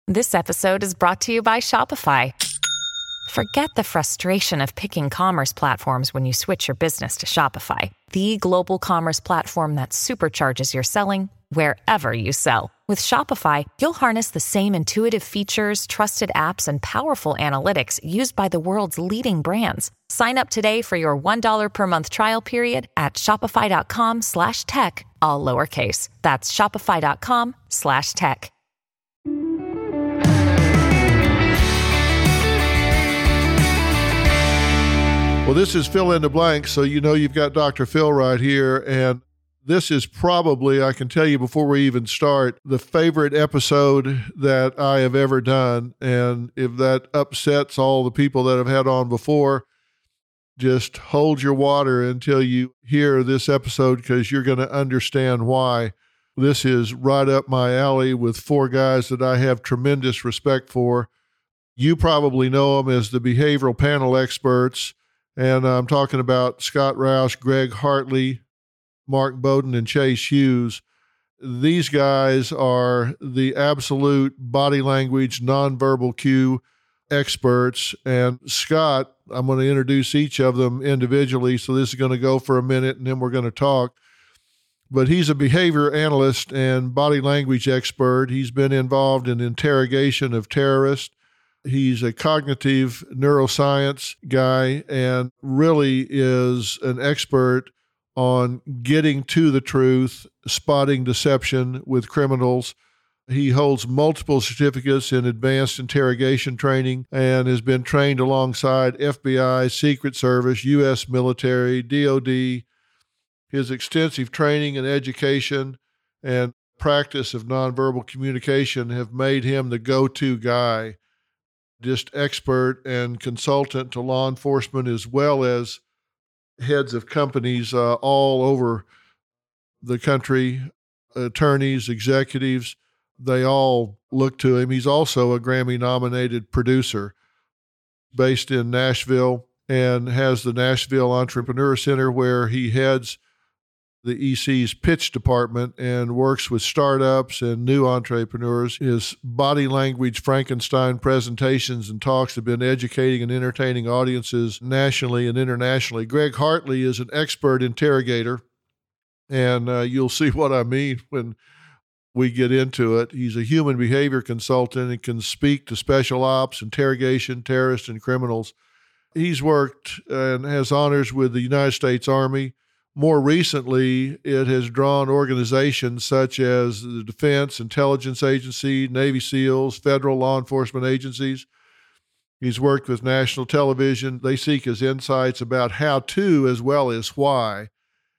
This episode is brought to you by Shopify. Forget the frustration of picking commerce platforms when you switch your business to Shopify, the global commerce platform that supercharges your selling wherever you sell. With Shopify, you'll harness the same intuitive features, trusted apps, and powerful analytics used by the world's leading brands. Sign up today for your $1 per month trial period at shopify.com/tech, all lowercase. That's shopify.com/tech. Well, this is Fill in the Blank, so you know you've got Dr. Phil right here, and this is probably, I can tell you before we even start, the favorite episode that I have ever done, and if that upsets all the people that have had on before, just hold your water until you hear this episode because you're going to understand why. This is right up my alley with four guys that I have tremendous respect for. You probably know them as the behavioral panel experts. And I'm talking about Scott Roush, Greg Hartley, Mark Bowden, and Chase Hughes. These guys are the absolute body language, nonverbal cue experts. And Scott, I'm going to introduce each of them individually. So this is going to go for a minute and then we're going to talk. But he's a behavior analyst and body language expert. He's been involved in interrogation of terrorists. He's a cognitive neuroscience guy and really is an expert on getting to the truth, spotting deception with criminals. He holds multiple certificates in advanced interrogation training and has been trained alongside FBI, Secret Service, U.S. military, DOD. His extensive training and education and practice of nonverbal communication have made him the go-to guy. Just expert and consultant to law enforcement as well as heads of companies all over the country, attorneys, executives, they all look to him. He's also a Grammy-nominated producer based in Nashville and has the Nashville Entrepreneur Center where he heads the EC's pitch department and works with startups and new entrepreneurs. His body language Frankenstein presentations and talks have been educating and entertaining audiences nationally and internationally. Greg Hartley is an expert interrogator, and you'll see what I mean when we get into it. He's a human behavior consultant and can speak to special ops, interrogation, terrorists, and criminals. He's worked and has honors with the United States Army. More recently, it has drawn organizations such as the Defense Intelligence Agency, Navy SEALs, federal law enforcement agencies. He's worked with national television. They seek his insights about how to as well as why.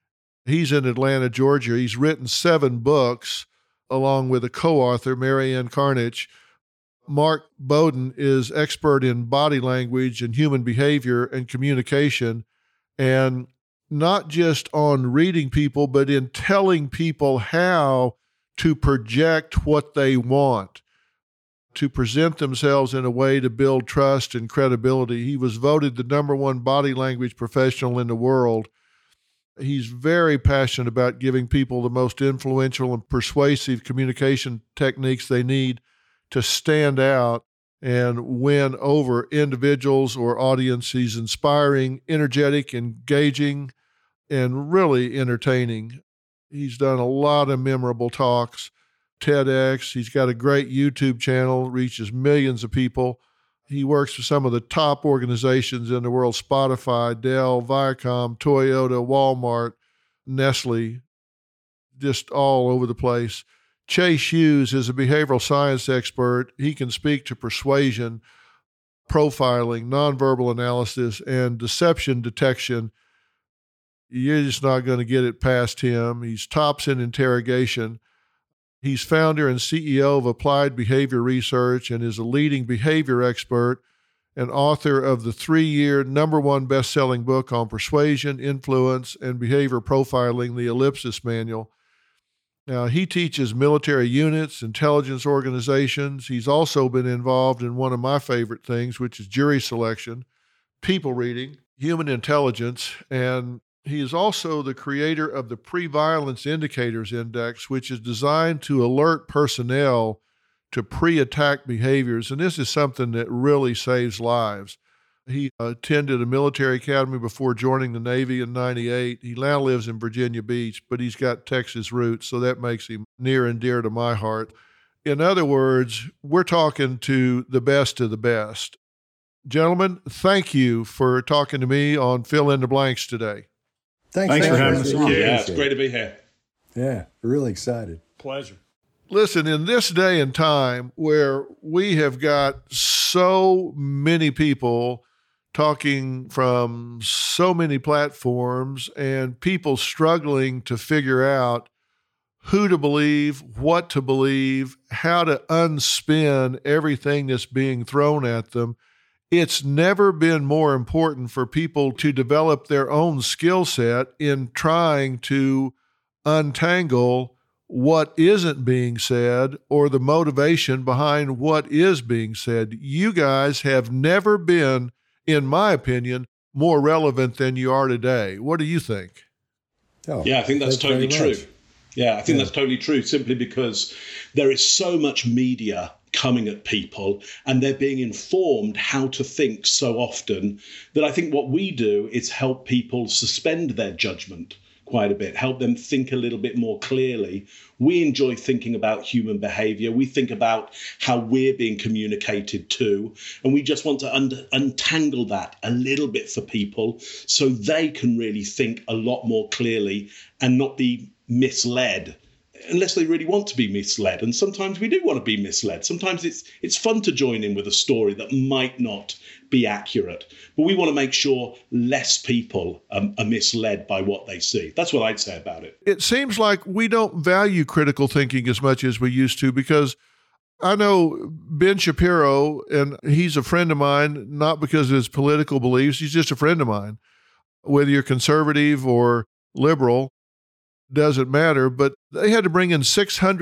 He's in Atlanta, Georgia. He's written 7 books along with a co-author, Marianne Carnich. Mark Bowden is expert in body language and human behavior and communication, and not just on reading people, but in telling people how to project what they want, to present themselves in a way to build trust and credibility. He was voted the #1 body language professional in the world. He's very passionate about giving people the most influential and persuasive communication techniques they need to stand out and win over individuals or audience. He's inspiring, energetic, engaging, and really entertaining. He's done a lot of memorable talks, TEDx. He's got a great YouTube channel, reaches millions of people. He works for some of the top organizations in the world: Spotify, Dell, Viacom, Toyota, Walmart, Nestle, just all over the place. Chase Hughes is a behavioral science expert. He can speak to persuasion, profiling, nonverbal analysis, and deception detection. You're just not going to get it past him. He's tops in interrogation. He's founder and CEO of Applied Behavior Research and is a leading behavior expert and author of the 3-year #1 best-selling book on persuasion, influence, and behavior profiling, The Ellipsis Manual. Now, he teaches military units, intelligence organizations. He's also been involved in one of my favorite things, which is jury selection, people reading, human intelligence, and he is also the creator of the Pre-Violence Indicators Index, which is designed to alert personnel to pre-attack behaviors. And this is something that really saves lives. He attended a military academy before joining the Navy in 98. He now lives in Virginia Beach, but he's got Texas roots, so that makes him near and dear to my heart. In other words, we're talking to the best of the best. Gentlemen, thank you for talking to me on Fill in the Blanks today. Thanks for having us on. Yeah, it's great to be here. Yeah, really excited. Pleasure. Listen, in this day and time where we have got so many people talking from so many platforms and people struggling to figure out who to believe, what to believe, how to unspin everything that's being thrown at them, it's never been more important for people to develop their own skill set in trying to untangle what isn't being said or the motivation behind what is being said. You guys have never been, in my opinion, more relevant than you are today. What do you think? Oh, yeah, I think that's totally true. Yeah, I think that's totally true, simply because there is so much media coming at people and they're being informed how to think so often that I think what we do is help people suspend their judgment quite a bit, help them think a little bit more clearly. We enjoy thinking about human behavior. We think about how we're being communicated to, and we just want to untangle that a little bit for people so they can really think a lot more clearly and not be misled unless they really want to be misled. And sometimes we do want to be misled. Sometimes it's fun to join in with a story that might not be accurate. But we want to make sure less people are misled by what they see. That's what I'd say about it. It seems like we don't value critical thinking as much as we used to, because I know Ben Shapiro, and he's a friend of mine, not because of his political beliefs. He's just a friend of mine. Whether you're conservative or liberal, doesn't matter, but they had to bring in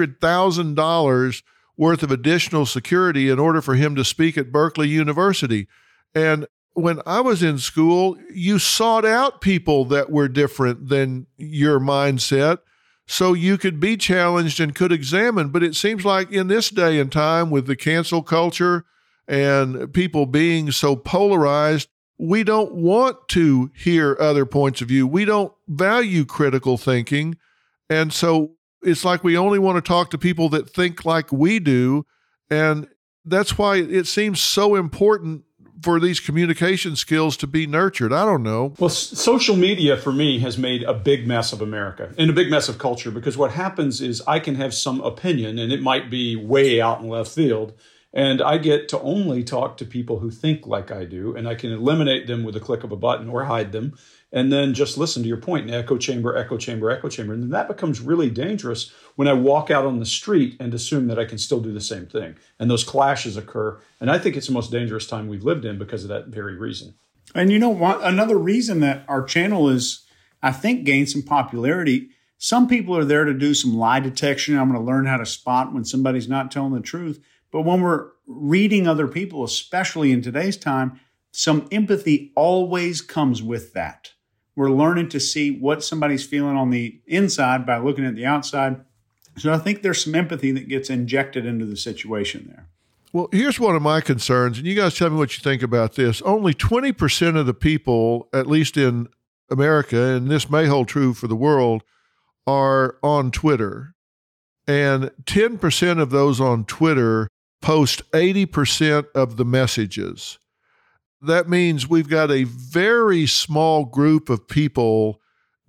$600,000 worth of additional security in order for him to speak at Berkeley University. And when I was in school, you sought out people that were different than your mindset so you could be challenged and could examine. But it seems like in this day and time, with the cancel culture and people being so polarized, we don't want to hear other points of view. We don't value critical thinking. And so it's like we only want to talk to people that think like we do. And that's why it seems so important for these communication skills to be nurtured. I don't know. Well, social media for me has made a big mess of America and a big mess of culture, because what happens is I can have some opinion and it might be way out in left field. And I get to only talk to people who think like I do, and I can eliminate them with a click of a button or hide them, and then just listen to your point in echo chamber, echo chamber, echo chamber. And then that becomes really dangerous when I walk out on the street and assume that I can still do the same thing. And those clashes occur. And I think it's the most dangerous time we've lived in because of that very reason. And you know what? Another reason that our channel is, I think, gained some popularity. Some people are there to do some lie detection. I'm going to learn how to spot when somebody's not telling the truth. But when we're reading other people, especially in today's time, some empathy always comes with that. We're learning to see what somebody's feeling on the inside by looking at the outside. So I think there's some empathy that gets injected into the situation there. Well, here's one of my concerns, and you guys tell me what you think about this. Only 20% of the people, at least in America, and this may hold true for the world, are on Twitter. And 10% of those on Twitter post 80% of the messages. That means we've got a very small group of people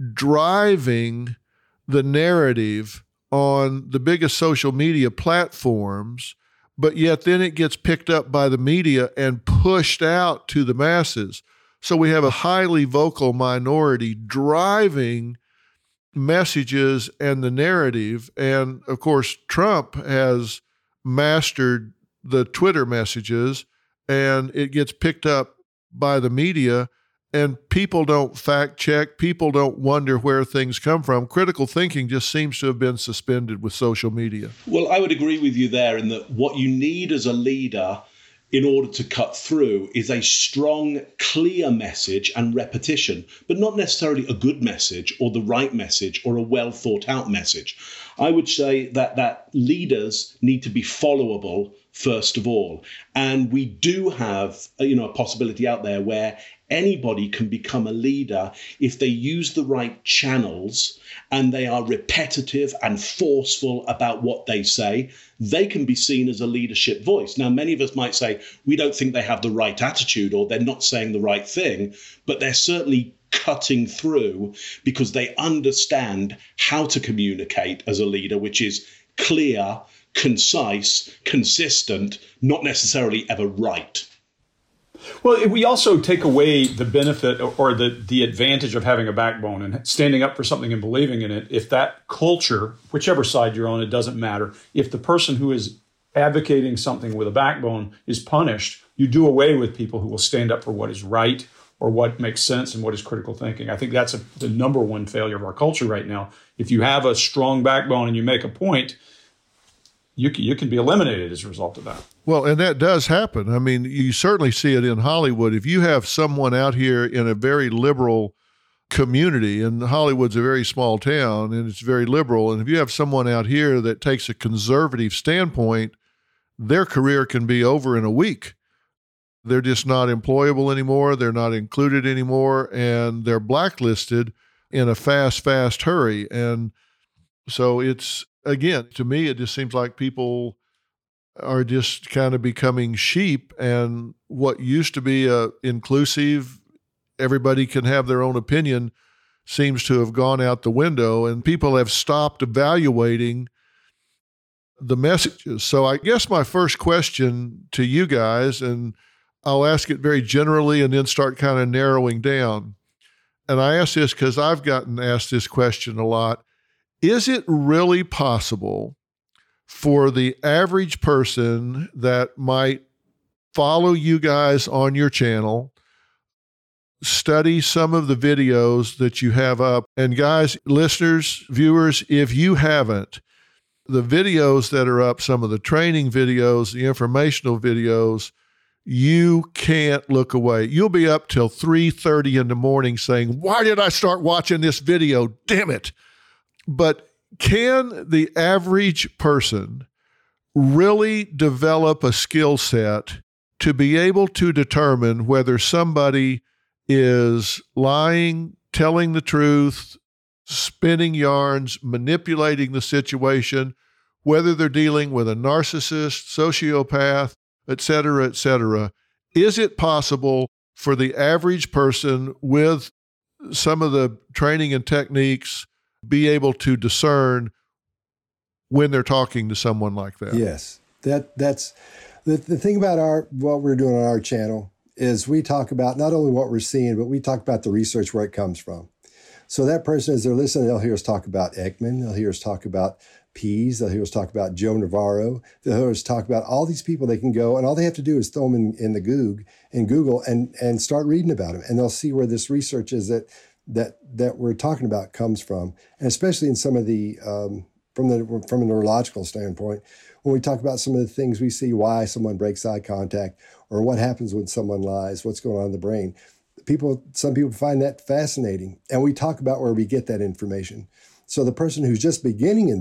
driving the narrative on the biggest social media platforms, but yet then it gets picked up by the media and pushed out to the masses. So we have a highly vocal minority driving messages and the narrative. And of course, Trump has mastered the Twitter messages, and it gets picked up by the media, and people don't fact check. People don't wonder where things come from. Critical thinking just seems to have been suspended with social media. Well, I would agree with you there in that what you need as a leader in order to cut through is a strong, clear message and repetition, but not necessarily a good message or the right message or a well thought out message. I would say that leaders need to be followable first of all. And we do have, a possibility out there where anybody can become a leader if they use the right channels and they are repetitive and forceful about what they say. They can be seen as a leadership voice. Now, many of us might say, we don't think they have the right attitude or they're not saying the right thing, but they're certainly cutting through because they understand how to communicate as a leader, which is clear, concise, consistent, not necessarily ever right. Well, we also take away the benefit or the advantage of having a backbone and standing up for something and believing in it. If that culture, whichever side you're on, it doesn't matter. If the person who is advocating something with a backbone is punished, you do away with people who will stand up for what is right or what makes sense and what is critical thinking. I think that's the number one failure of our culture right now. If you have a strong backbone and you make a point, you can be eliminated as a result of that. Well, and that does happen. I mean, you certainly see it in Hollywood. If you have someone out here in a very liberal community, and Hollywood's a very small town and it's very liberal, and if you have someone out here that takes a conservative standpoint, their career can be over in a week. They're just not employable anymore. They're not included anymore, and they're blacklisted in a fast hurry. And so it's, again, to me, it just seems like people are just kind of becoming sheep, and what used to be a inclusive, everybody can have their own opinion, seems to have gone out the window, and people have stopped evaluating the messages. So I guess my first question to you guys, and I'll ask it very generally and then start kind of narrowing down. And I ask this because I've gotten asked this question a lot. Is it really possible for the average person that might follow you guys on your channel, study some of the videos that you have up? And guys, listeners, viewers, if you haven't, the videos that are up, some of the training videos, the informational videos, you can't look away. You'll be up till 3:30 in the morning saying, why did I start watching this video? Damn it. But can the average person really develop a skill set to be able to determine whether somebody is lying, telling the truth, spinning yarns, manipulating the situation, whether they're dealing with a narcissist, sociopath, et cetera, et cetera? Is it possible for the average person with some of the training and techniques be able to discern when they're talking to someone like that? Yes. That's the thing about what we're doing on our channel is we talk about not only what we're seeing, but we talk about the research where it comes from. So that person, as they're listening, they'll hear us talk about Ekman, they'll hear us talk about Pease, they'll hear us talk about Joe Navarro, they'll hear us talk about all these people. They can go, and all they have to do is throw them in the Google and start reading about them, and they'll see where this research is that we're talking about comes from, and especially in some of the from a neurological standpoint, when we talk about some of the things we see, why someone breaks eye contact, or what happens when someone lies, what's going on in the brain. Some people find that fascinating, and we talk about where we get that information. So the person who's just beginning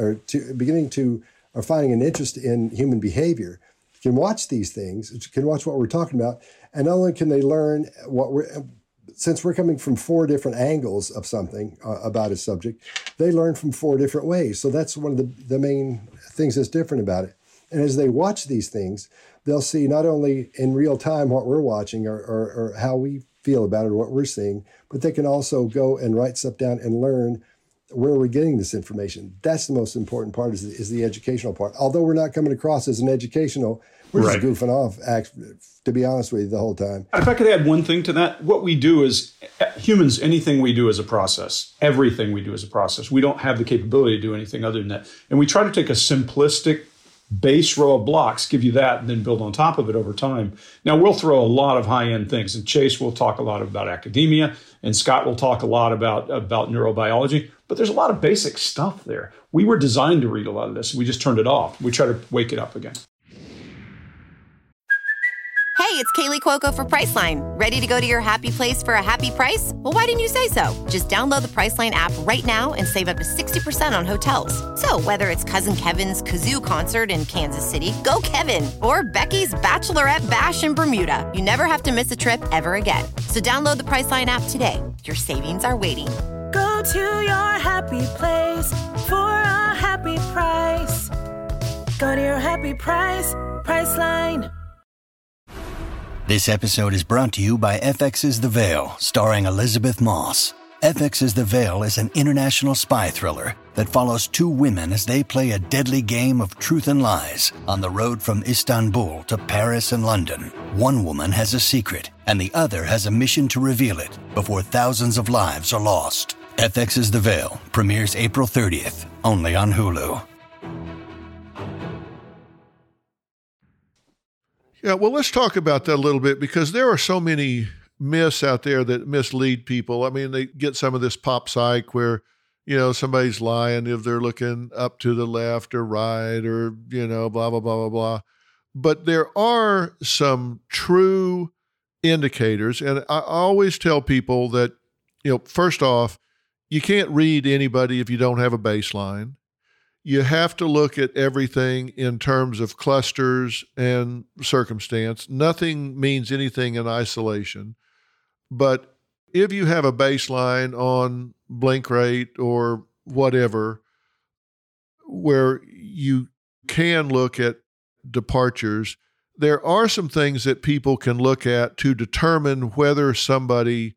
or finding an interest in human behavior can watch these things, can watch what we're talking about, and not only can they learn since we're coming from 4 different angles of something about a subject, they learn from 4 different ways. So that's one of the main things that's different about it. And as they watch these things, they'll see not only in real time what we're watching or how we feel about it or what we're seeing, but they can also go and write stuff down and learn where we're getting this information. That's the most important part is the educational part. Although we're not coming across as an educational, we're just goofing off, to be honest with you, the whole time. If I could add one thing to that, what we do is, humans, anything we do is a process. Everything we do is a process. We don't have the capability to do anything other than that. And we try to take a simplistic base row of blocks, give you that, and then build on top of it over time. Now, we'll throw a lot of high-end things, and Chase will talk a lot about academia, and Scott will talk a lot about neurobiology, but there's a lot of basic stuff there. We were designed to read a lot of this. We just turned it off. We try to wake it up again. Hey, it's Kaylee Cuoco for Priceline. Ready to go to your happy place for a happy price? Well, why didn't you say so? Just download the Priceline app right now and save up to 60% on hotels. So whether it's Cousin Kevin's Kazoo Concert in Kansas City, go Kevin, or Becky's Bachelorette Bash in Bermuda, you never have to miss a trip ever again. So download the Priceline app today. Your savings are waiting. Go to your happy place for a happy price. Go to your happy price, Priceline. This episode is brought to you by FX's The Veil, starring Elizabeth Moss. FX's The Veil is an international spy thriller that follows two women as they play a deadly game of truth and lies on the road from Istanbul to Paris and London. One woman has a secret, and the other has a mission to reveal it before thousands of lives are lost. FX's The Veil premieres April 30th, only on Hulu. Yeah, well, let's talk about that a little bit, because there are so many myths out there that mislead people. I mean, they get some of this pop psych where, somebody's lying if they're looking up to the left or right or, blah, blah, blah, blah, blah. But there are some true indicators. And I always tell people that, first off, you can't read anybody if you don't have a baseline. You have to look at everything in terms of clusters and circumstance. Nothing means anything in isolation. But if you have a baseline on blink rate or whatever, where you can look at departures, there are some things that people can look at to determine whether somebody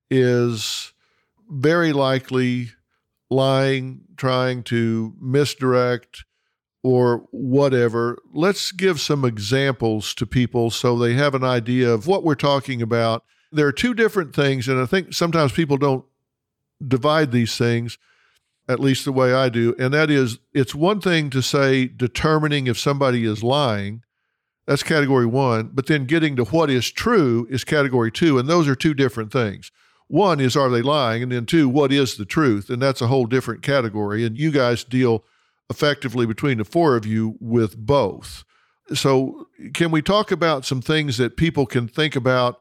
is very likely lying, trying to misdirect, or whatever. Let's give some examples to people so they have an idea of what we're talking about. There are two different things, and I think sometimes people don't divide these things, at least the way I do, and that is, it's one thing to say determining if somebody is lying. That's category one, but then getting to what is true is category two, and those are two different things. One is, are they lying? And then two, what is the truth? And that's a whole different category. And you guys deal effectively between the four of you with both. So can we talk about some things that people can think about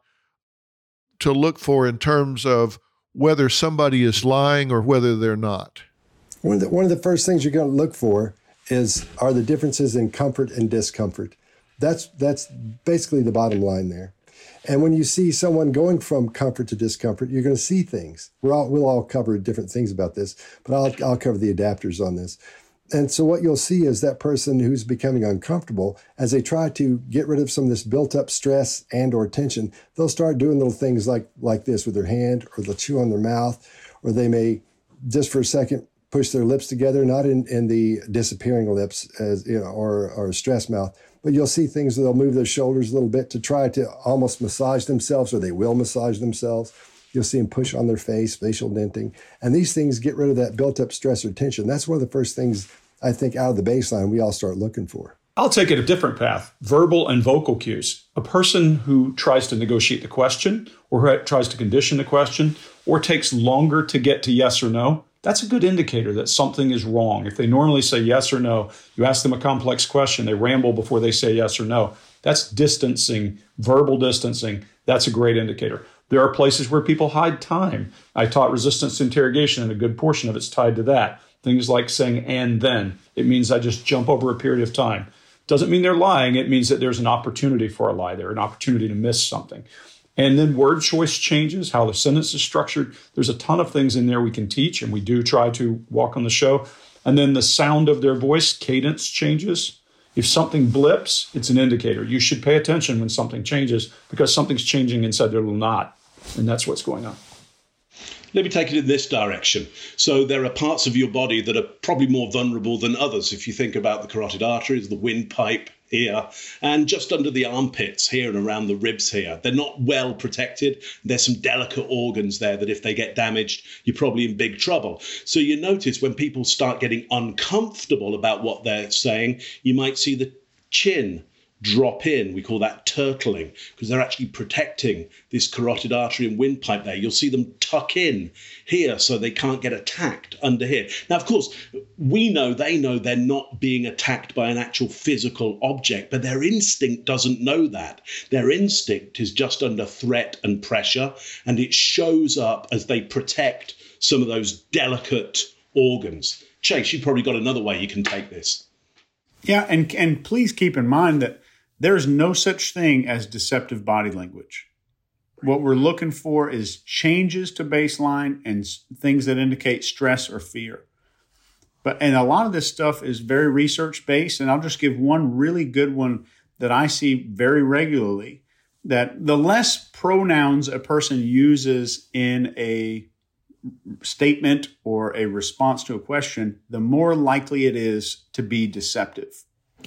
to look for in terms of whether somebody is lying or whether they're not? One of the first things you're going to look for are the differences in comfort and discomfort. That's basically the bottom line there. And when you see someone going from comfort to discomfort, you're going to see things. We'll all cover different things about this, but I'll cover the adapters on this. And so what you'll see is that person who's becoming uncomfortable, as they try to get rid of some of this built-up stress and or tension, they'll start doing little things like this with their hand, or they'll chew on their mouth, or they may, just for a second, push their lips together, not in the disappearing lips, as or a stress mouth. But you'll see things where they'll move their shoulders a little bit to try to almost massage themselves, or they will massage themselves. You'll see them push on their face, facial denting. And these things get rid of that built-up stress or tension. That's one of the first things, I think, out of the baseline we all start looking for. I'll take it a different path. Verbal and vocal cues. A person who tries to negotiate the question, or who tries to condition the question, or takes longer to get to yes or no, that's a good indicator that something is wrong. If they normally say yes or no, you ask them a complex question, they ramble before they say yes or no. That's distancing, verbal distancing. That's a great indicator. There are places where people hide time. I taught resistance to interrogation, and a good portion of it's tied to that. Things like saying and then. It means I just jump over a period of time. Doesn't mean they're lying. It means that there's an opportunity for a lie there, an opportunity to miss something. And then word choice changes, how the sentence is structured. There's a ton of things in there we can teach, and we do try to walk on the show. And then the sound of their voice, cadence changes. If something blips, it's an indicator. You should pay attention when something changes, because something's changing inside their little knot. And that's what's going on. Let me take it in this direction. So there are parts of your body that are probably more vulnerable than others. If you think about the carotid arteries, the windpipe here, and just under the armpits here and around the ribs here, they're not well protected. There's some delicate organs there that if they get damaged, you're probably in big trouble. So you notice when people start getting uncomfortable about what they're saying, you might see the chin drop in. We call that turtling, because they're actually protecting this carotid artery and windpipe there. You'll see them tuck in here so they can't get attacked under here. Now, of course, we know they know they're not being attacked by an actual physical object, but their instinct doesn't know that. Their instinct is just under threat and pressure, and it shows up as they protect some of those delicate organs. Chase, you've probably got another way you can take this. Yeah, and please keep in mind that there's no such thing as deceptive body language. What we're looking for is changes to baseline and things that indicate stress or fear. And a lot of this stuff is very research-based, and I'll just give one really good one that I see very regularly, that the less pronouns a person uses in a statement or a response to a question, the more likely it is to be deceptive.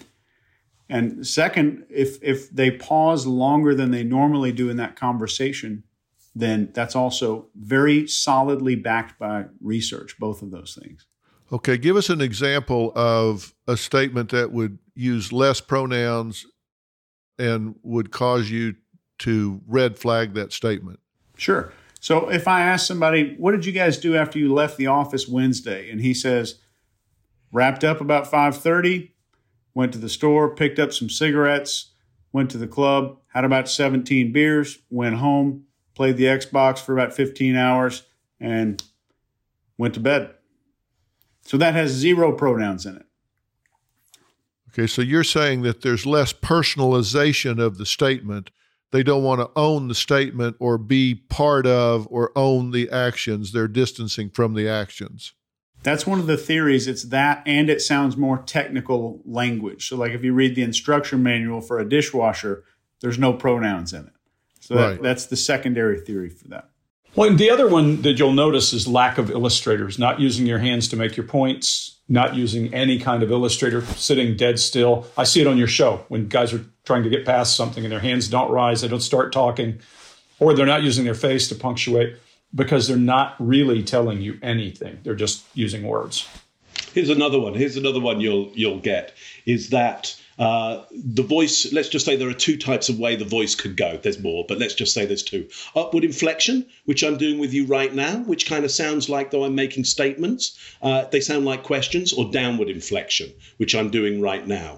And second, if they pause longer than they normally do in that conversation, then that's also very solidly backed by research, both of those things. Okay, give us an example of a statement that would use less pronouns and would cause you to red flag that statement. Sure. So if I ask somebody, what did you guys do after you left the office Wednesday? And he says, wrapped up about 5:30, went to the store, picked up some cigarettes, went to the club, had about 17 beers, went home, played the Xbox for about 15 hours, and went to bed. So that has 0 pronouns in it. Okay, so you're saying that there's less personalization of the statement. They don't want to own the statement or be part of or own the actions. They're distancing from the actions. That's one of the theories. It's that, and it sounds more technical language. So like if you read the instruction manual for a dishwasher, there's no pronouns in it. So right. That's the secondary theory for that. Well, and the other one that you'll notice is lack of illustrators, not using your hands to make your points, not using any kind of illustrator, sitting dead still. I see it on your show when guys are trying to get past something and their hands don't rise, they don't start talking, or they're not using their face to punctuate because they're not really telling you anything. They're just using words. Here's another one you'll get, is that the voice, let's just say there are 2 types of way the voice could go. There's more, but let's just say there's 2. Upward inflection, which I'm doing with you right now, which kind of sounds like though I'm making statements. They sound like questions, or downward inflection, which I'm doing right now.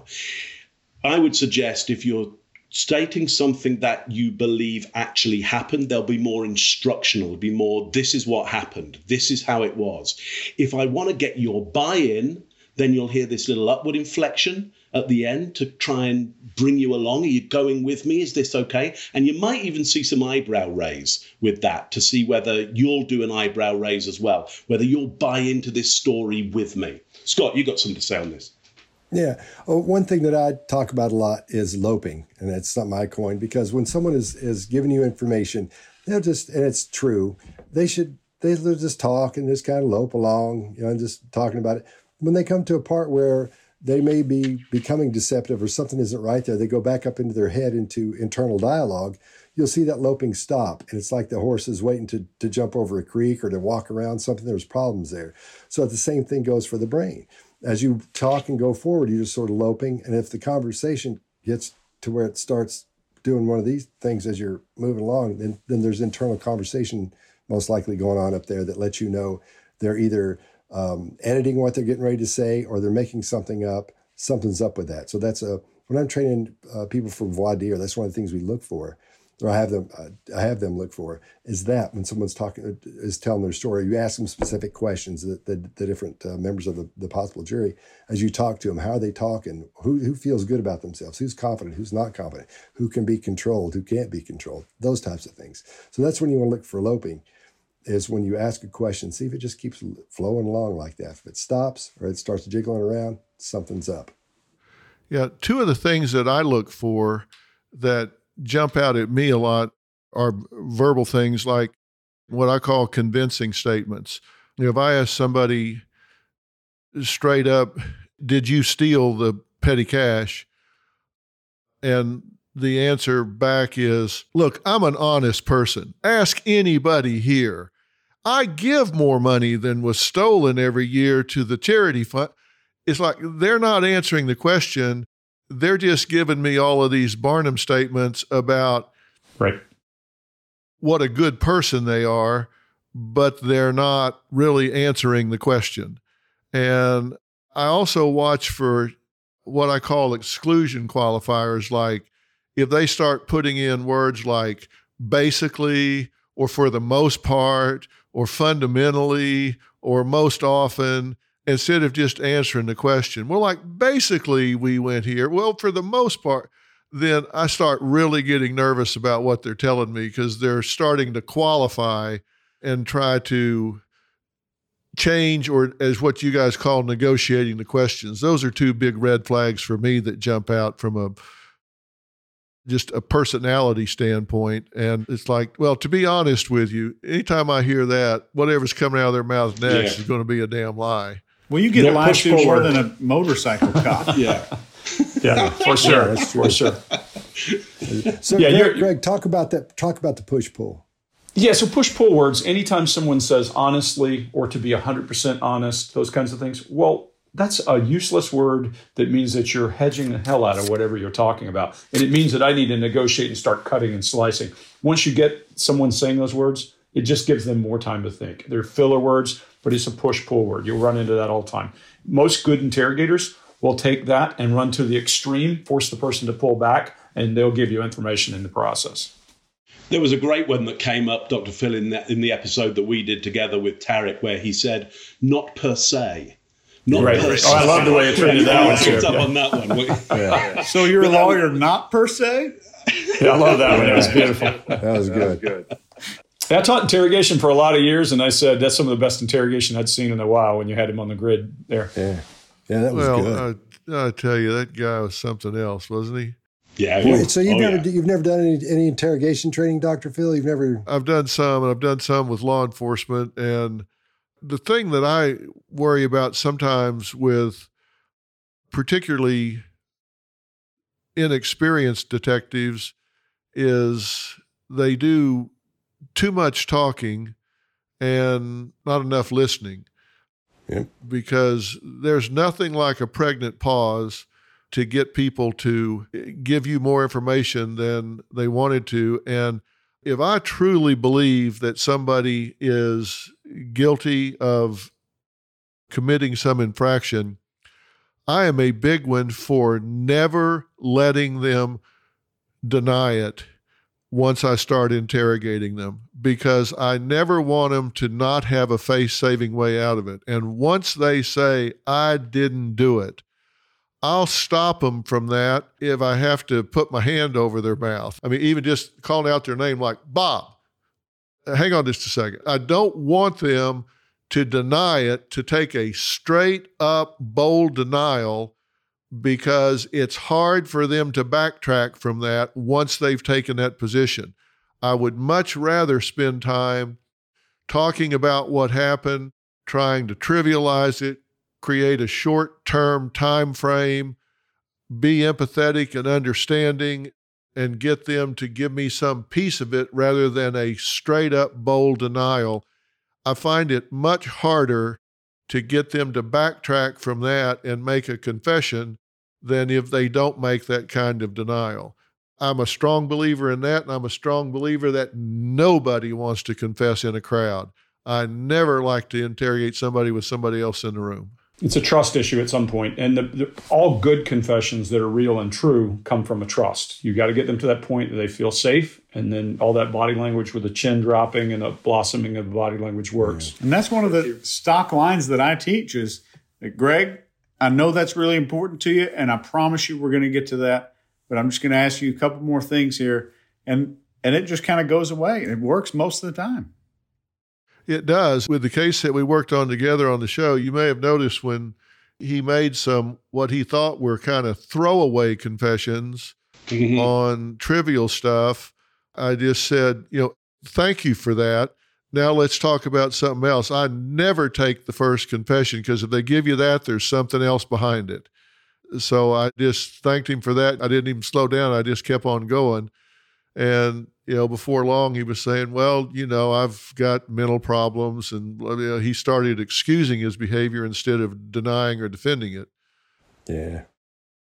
I would suggest if you're stating something that you believe actually happened, there'll be more instructional. It'll be more, this is what happened. This is how it was. If I want to get your buy-in, then you'll hear this little upward inflection at the end to try and bring you along. Are you going with me? Is this okay? And you might even see some eyebrow raise with that to see whether you'll do an eyebrow raise as well, whether you'll buy into this story with me. Scott, you got something to say on this? Yeah. One thing that I talk about a lot is loping, and that's something I coined, because when someone is giving you information, they'll just, and it's true, they'll just talk and just kind of lope along, and just talking about it. When they come to a part where they may be becoming deceptive or something isn't right there, they go back up into their head into internal dialogue, you'll see that loping stop. And it's like the horse is waiting to jump over a creek or to walk around something. There's problems there. So the same thing goes for the brain. As you talk and go forward, you're just sort of loping. And if the conversation gets to where it starts doing one of these things as you're moving along, then there's internal conversation most likely going on up there that lets you know they're either editing what they're getting ready to say, or they're making something up. Something's up with that. So that's when I'm training people for voir dire, that's one of the things we look for, or I have them look for, is that when someone's is telling their story, you ask them specific questions, the different members of the possible jury, as you talk to them, how are they talking, who feels good about themselves, who's confident, who's not confident, who can be controlled, who can't be controlled, those types of things. So that's when you want to look for loping, is when you ask a question, see if it just keeps flowing along like that. If it stops or it starts jiggling around, something's up. Yeah, 2 of the things that I look for that jump out at me a lot are verbal things like what I call convincing statements. If I ask somebody straight up, did you steal the petty cash? And the answer back is, look, I'm an honest person. Ask anybody here. I give more money than was stolen every year to the charity fund. It's like they're not answering the question. they're just giving me all of these Barnum statements about what a good person they are, but they're not really answering the question. And I also watch for what I call exclusion qualifiers, like if they start putting in words like basically, or for the most part, or fundamentally, or most often, instead of just answering the question. Well, like basically we went here. Well, for the most part, then I start really getting nervous about what they're telling me, because they're starting to qualify and try to change, or as what you guys call negotiating the questions. Those are two big red flags for me that jump out from just a personality standpoint. And it's like, well, to be honest with you, anytime I hear that, whatever's coming out of their mouth next is going to be a damn lie. Well, you get lied to more than a motorcycle cop. Yeah, for sure. That's true. For sure. So, Greg, talk about that. Talk about the push-pull. Yeah, so push-pull words, anytime someone says honestly or to be 100% honest, those kinds of things, well, that's a useless word that means that you're hedging the hell out of whatever you're talking about. And it means that I need to negotiate and start cutting and slicing. Once you get someone saying those words, it just gives them more time to think. They're filler words, but it's a push-pull word. You'll run into that all the time. Most good interrogators will take that and run to the extreme, force the person to pull back, and they'll give you information in the process. There was a great one that came up, Dr. Phil, in the episode that we did together with Tarek, where he said, not per se. Not per se. Oh, I love the way you treated that one, too. Up on that one. So you're a lawyer, not per se? Yeah, I love that one. That was beautiful. That was good. I taught interrogation for a lot of years, and I said that's some of the best interrogation I'd seen in a while when you had him on the grid there. Yeah, that was good. I tell you, that guy was something else, wasn't he? Yeah. Wait, so you've never done any interrogation training, Dr. Phil? You've never? I've done some, and I've done some with law enforcement. And the thing that I worry about sometimes with particularly inexperienced detectives is they do too much talking and not enough listening. Yep. Because there's nothing like a pregnant pause to get people to give you more information than they wanted to. And if I truly believe that somebody is guilty of committing some infraction, I am a big one for never letting them deny it once I start interrogating them, because I never want them to not have a face-saving way out of it. And once they say, I didn't do it, I'll stop them from that if I have to put my hand over their mouth. I mean, even just calling out their name like, Bob, hang on just a second. I don't want them to deny it, to take a straight up, bold denial, because it's hard for them to backtrack from that once they've taken that position. I would much rather spend time talking about what happened, trying to trivialize it, create a short-term time frame, be empathetic and understanding, and get them to give me some piece of it rather than a straight-up bold denial. I find it much harder to get them to backtrack from that and make a confession than if they don't make that kind of denial. I'm a strong believer in that, and I'm a strong believer that nobody wants to confess in a crowd. I never like to interrogate somebody with somebody else in the room. It's a trust issue at some point. And all good confessions that are real and true come from a trust. You got to get them to that point that they feel safe. And then all that body language with the chin dropping and the blossoming of the body language works. And that's one of the stock lines that I teach is, Greg, I know that's really important to you, and I promise you we're going to get to that. But I'm just going to ask you a couple more things here. And it just kind of goes away. It works most of the time. It does. With the case that we worked on together on the show, you may have noticed when he made some what he thought were kind of throwaway confessions on trivial stuff, I just said, thank you for that. Now let's talk about something else. I never take the first confession because if they give you that, there's something else behind it. So I just thanked him for that. I didn't even slow down. I just kept on going. And, before long, he was saying, well, I've got mental problems. And he started excusing his behavior instead of denying or defending it. Yeah.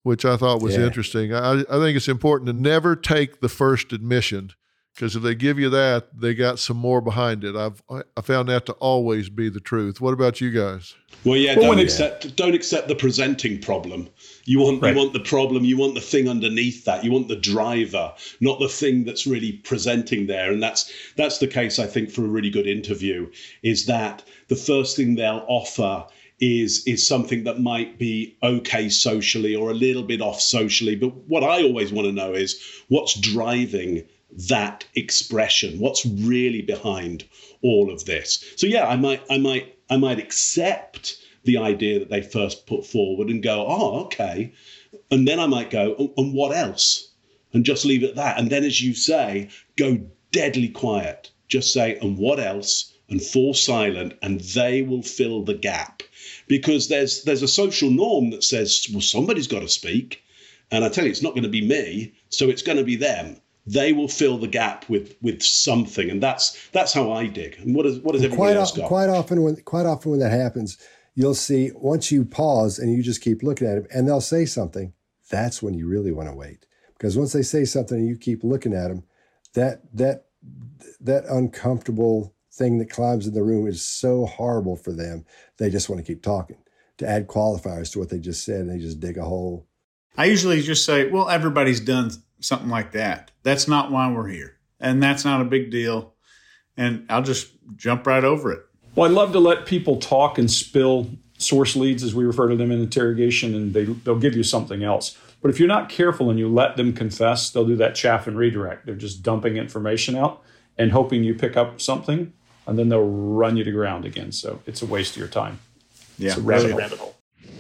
which I thought was interesting. I think it's important to never take the first admission, because if they give you that, they got some more behind it. I found that to always be the truth. What about you guys? Well, don't accept the presenting problem. You want the problem, you want the thing underneath that, you want the driver, not the thing that's really presenting there. And that's the case, I think, for a really good interview, is that the first thing they'll offer is something that might be okay socially or a little bit off socially. But what I always want to know is what's driving that expression, what's really behind all of this. So yeah, I might accept the idea that they first put forward and go, oh, okay. And then I might go, and what else? And just leave it at that. And then, as you say, go deadly quiet. Just say, and what else? And fall silent, and they will fill the gap. Because there's a social norm that says, well, somebody's got to speak. And I tell you, it's not going to be me, so it's going to be them. They will fill the gap with something, and that's how I dig. And what does everybody else got? Quite often when that happens, you'll see, once you pause and you just keep looking at them, and they'll say something, that's when you really want to wait. Because once they say something and you keep looking at them, that uncomfortable thing that climbs in the room is so horrible for them. They just want to keep talking, to add qualifiers to what they just said, and they just dig a hole. I usually just say, well, everybody's done something like that. That's not why we're here. And that's not a big deal. And I'll just jump right over it. Well, I love to let people talk and spill source leads, as we refer to them in interrogation, and they'll give you something else. But if you're not careful and you let them confess, they'll do that chaff and redirect. They're just dumping information out and hoping you pick up something, and then they'll run you to ground again. So it's a waste of your time. Yeah, it's a rabbit hole.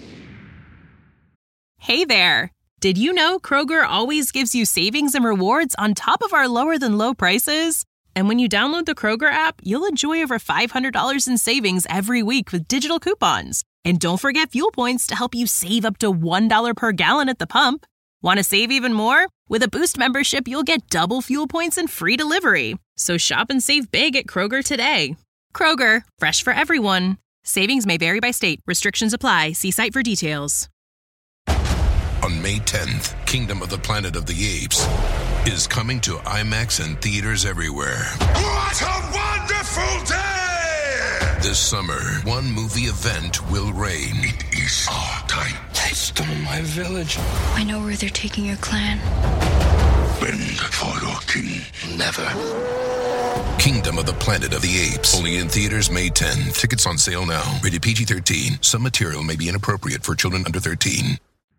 Hey there. Did you know Kroger always gives you savings and rewards on top of our lower than low prices? And when you download the Kroger app, you'll enjoy over $500 in savings every week with digital coupons. And don't forget fuel points to help you save up to $1 per gallon at the pump. Want to save even more? With a Boost membership, you'll get double fuel points and free delivery. So shop and save big at Kroger today. Kroger, fresh for everyone. Savings may vary by state. Restrictions apply. See site for details. On May 10th, Kingdom of the Planet of the Apes is coming to IMAX and theaters everywhere. What a wonderful day! This summer, one movie event will reign. It is our time. They stole my village. I know where they're taking your clan. Bend for your king. Never. Kingdom of the Planet of the Apes. Only in theaters May 10th. Tickets on sale now. Rated PG-13. Some material may be inappropriate for children under 13.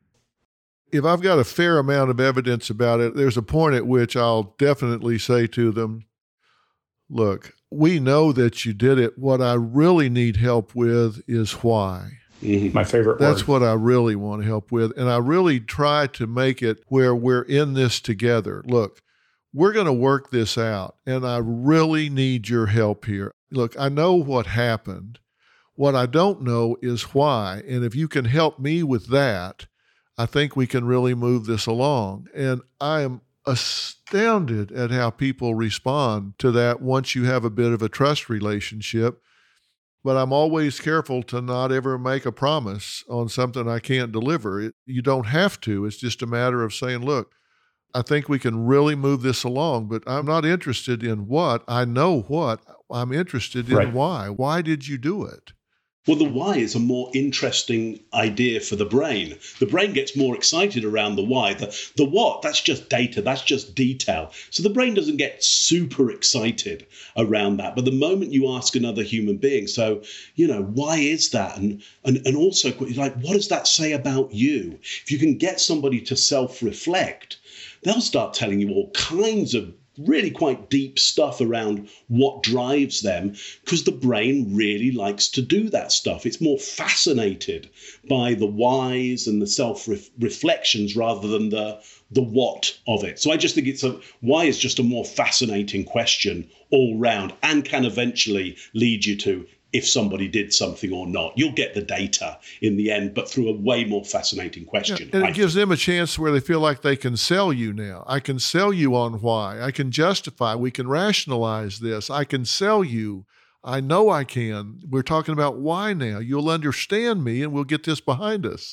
If I've got a fair amount of evidence about it, there's a point at which I'll definitely say to them, look, we know that you did it. What I really need help with is why. Mm-hmm. My favorite word. That's what I really want to help with. And I really try to make it where we're in this together. Look, we're going to work this out, and I really need your help here. Look, I know what happened. What I don't know is why. And if you can help me with that, I think we can really move this along. And I am astounded at how people respond to that once you have a bit of a trust relationship. But I'm always careful to not ever make a promise on something I can't deliver. You don't have to. It's just a matter of saying, look, I think we can really move this along, but I'm not interested in what. I know what. I'm interested in why. Why did you do it? Well, the why is a more interesting idea for the brain. The brain gets more excited around the why. The what, that's just data, that's just detail. So the brain doesn't get super excited around that. But the moment you ask another human being, so, why is that? And also, like, what does that say about you? If you can get somebody to self-reflect, they'll start telling you all kinds of really quite deep stuff around what drives them, because the brain really likes to do that stuff. It's more fascinated by the whys and the self-reflections rather than the what of it. So I just think why is just a more fascinating question all round, and can eventually lead you to if somebody did something or not. You'll get the data in the end, but through a way more fascinating question. Yeah, and it gives them a chance where they feel like they can sell you now. I can sell you on why. I can justify. We can rationalize this. I can sell you. I know I can. We're talking about why now. You'll understand me, and we'll get this behind us.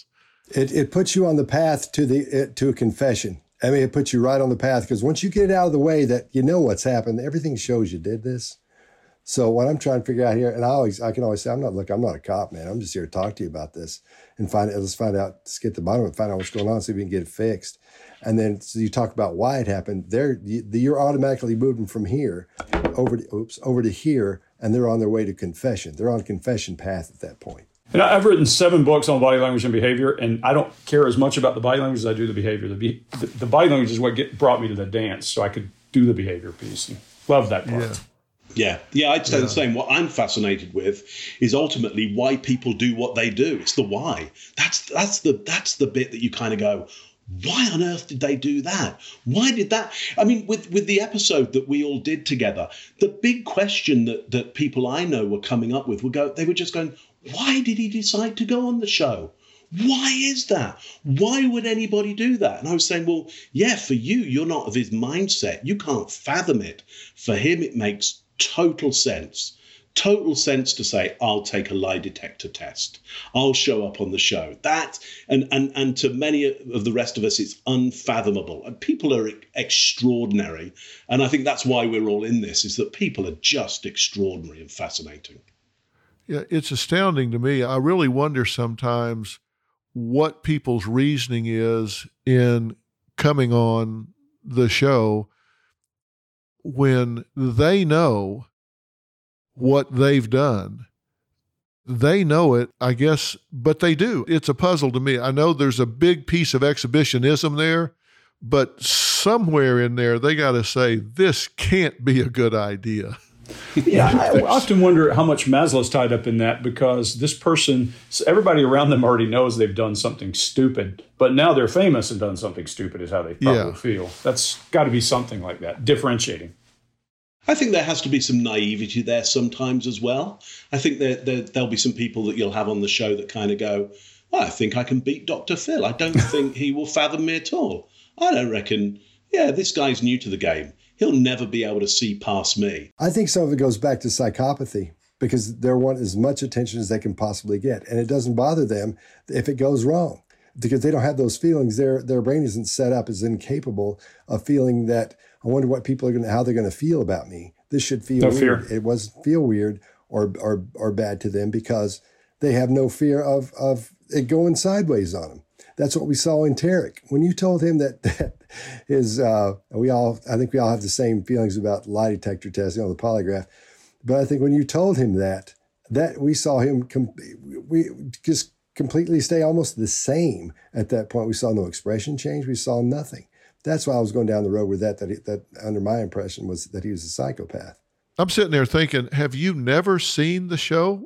It puts you on the path to a confession. I mean, it puts you right on the path, because once you get it out of the way that you know what's happened, everything shows you did this. So what I'm trying to figure out here, and I can always say, I'm not a cop, man. I'm just here to talk to you about this and let's find out, let's get to the bottom of it, find out what's going on, see if we can get it fixed. And then so you talk about why it happened. You're automatically moving from here over to here, and they're on their way to confession. They're on a confession path at that point. And I've written 7 books on body language and behavior, and I don't care as much about the body language as I do the behavior. The body language is what brought me to the dance, so I could do the behavior piece. And love that part. Yeah, I'd say the same. What I'm fascinated with is ultimately why people do what they do. It's the why. That's the bit that you kind of go, why on earth did they do that? Why did that? I mean, with the episode that we all did together, the big question that people I know were coming up with they were just going, why did he decide to go on the show? Why is that? Why would anybody do that? And I was saying, well, yeah, for you're not of his mindset. You can't fathom it. For him, it makes total sense to say, I'll take a lie detector test. I'll show up on the show. That, and to many of the rest of us, it's unfathomable. And people are extraordinary. And I think that's why we're all in this, is that people are just extraordinary and fascinating. Yeah, it's astounding to me. I really wonder sometimes what people's reasoning is in coming on the show when they know what they've done. They know it, I guess, but they do. It's a puzzle to me. I know there's a big piece of exhibitionism there, but somewhere in there, they got to say, this can't be a good idea. Yeah, I often wonder how much Maslow's tied up in that, because this person, everybody around them already knows they've done something stupid, but now they're famous and done something stupid is how they probably feel. That's got to be something like that, differentiating. I think there has to be some naivety there sometimes as well. I think there'll be some people that you'll have on the show that kind of go, I think I can beat Dr. Phil. I don't think he will fathom me at all. I don't reckon, this guy's new to the game. He'll never be able to see past me. I think some of it goes back to psychopathy, because they want as much attention as they can possibly get. And it doesn't bother them if it goes wrong, because they don't have those feelings. Their brain isn't set up as incapable of feeling that, I wonder what people are how they're going to feel about me. This should feel weird. It wasn't feel weird or bad to them, because they have no fear of it going sideways on them. That's what we saw in Tarek. When you told him that his, I think we all have the same feelings about lie detector testing on the polygraph. But I think when you told him that we saw him, we just completely stay almost the same at that point. We saw no expression change. We saw nothing. That's why I was going down the road with that under my impression was that he was a psychopath. I'm sitting there thinking, have you never seen the show?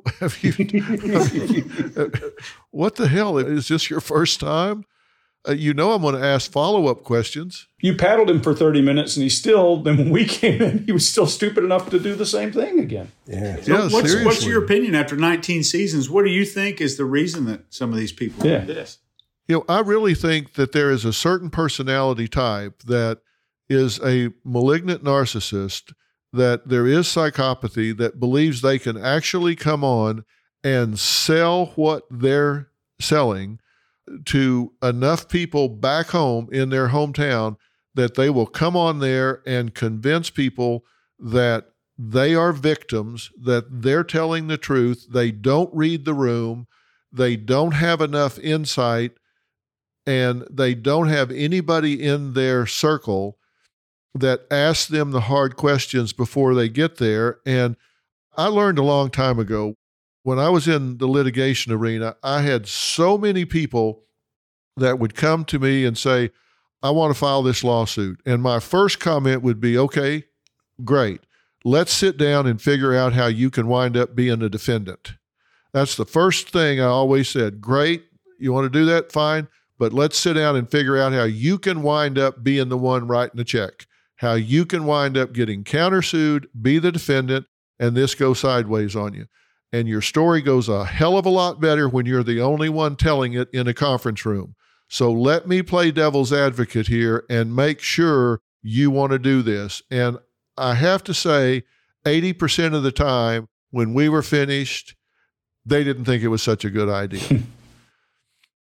What the hell? Is this your first time? I'm going to ask follow-up questions. You paddled him for 30 minutes, and then when we came in, he was still stupid enough to do the same thing again. Yeah. So what's your opinion after 19 seasons? What do you think is the reason that some of these people do this? I really think that there is a certain personality type that is a malignant narcissist, that there is psychopathy, that believes they can actually come on and sell what they're selling to enough people back home in their hometown that they will come on there and convince people that they are victims, that they're telling the truth, they don't read the room, they don't have enough insight, and they don't have anybody in their circle that asks them the hard questions before they get there. And I learned a long time ago, when I was in the litigation arena, I had so many people that would come to me and say, I want to file this lawsuit. And my first comment would be, okay, great. Let's sit down and figure out how you can wind up being a defendant. That's the first thing I always said. Great. You want to do that? Fine. But let's sit down and figure out how you can wind up being the one writing the check, how you can wind up getting countersued, be the defendant, and this goes sideways on you. And your story goes a hell of a lot better when you're the only one telling it in a conference room. So let me play devil's advocate here and make sure you want to do this. And I have to say, 80% of the time when we were finished, they didn't think it was such a good idea.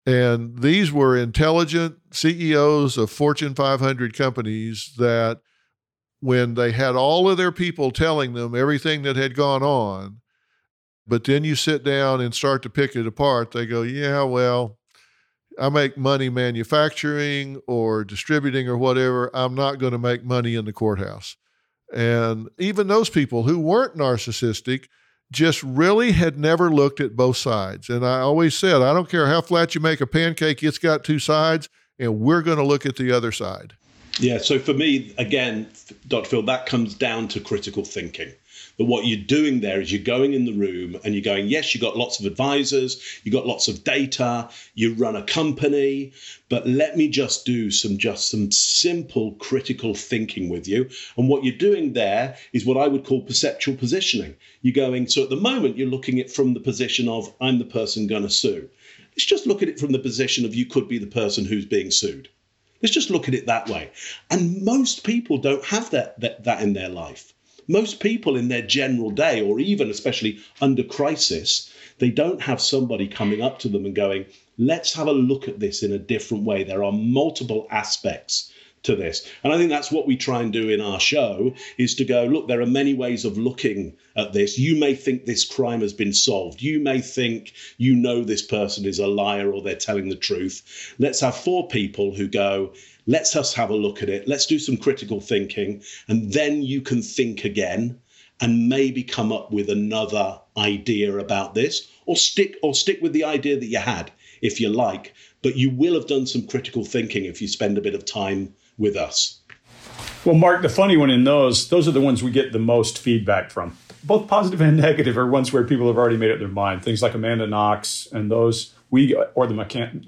And these were intelligent CEOs of Fortune 500 companies that when they had all of their people telling them everything that had gone on, but then you sit down and start to pick it apart, they go, yeah, well, I make money manufacturing or distributing or whatever. I'm not going to make money in the courthouse. And even those people who weren't narcissistic just really had never looked at both sides. And I always said, I don't care how flat you make a pancake, it's got two sides, and we're going to look at the other side. Yeah, so for me, again, Dr. Phil, that comes down to critical thinking. But what you're doing there is you're going in the room and you're going, yes, you've got lots of advisors, you've got lots of data, you run a company, but let me just do some simple critical thinking with you. And what you're doing there is what I would call perceptual positioning. You're going, so at the moment, you're looking at it from the position of, I'm the person going to sue. Let's just look at it from the position of you could be the person who's being sued. Let's just look at it that way. And most people don't have that in their life. Most people in their general day, or even especially under crisis, they don't have somebody coming up to them and going, let's have a look at this in a different way. There are multiple aspects to this. And I think that's what we try and do in our show, is to go, look, there are many ways of looking at this. You may think this crime has been solved. You may think you know this person is a liar or they're telling the truth. Let's have four people who go, let's us have a look at it. Let's do some critical thinking. And then you can think again and maybe come up with another idea about this, or stick with the idea that you had, if you like. But you will have done some critical thinking if you spend a bit of time with us. Well, Mark, the funny one in those are the ones we get the most feedback from. Both positive and negative are ones where people have already made up their mind. Things like Amanda Knox and those or the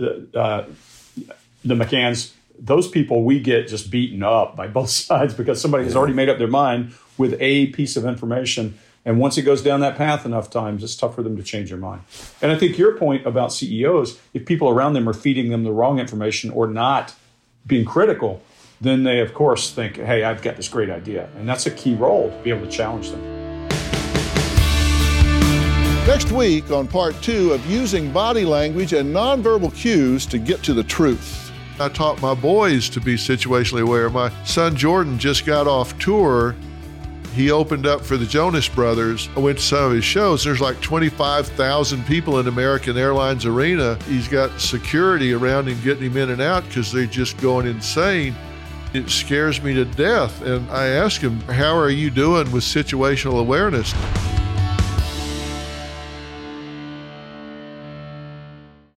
McCanns. Those people we get just beaten up by both sides because somebody has already made up their mind with a piece of information. And once it goes down that path enough times, it's tough for them to change their mind. And I think your point about CEOs, if people around them are feeding them the wrong information or not being critical, then they, of course, think, hey, I've got this great idea. And that's a key role to be able to challenge them. Next week on part 2 of using body language and nonverbal cues to get to the truth. I taught my boys to be situationally aware. My son Jordan just got off tour. He opened up for the Jonas Brothers. I went to some of his shows. There's like 25,000 people in American Airlines Arena. He's got security around him getting him in and out because they're just going insane. It scares me to death. And I asked him, how are you doing with situational awareness?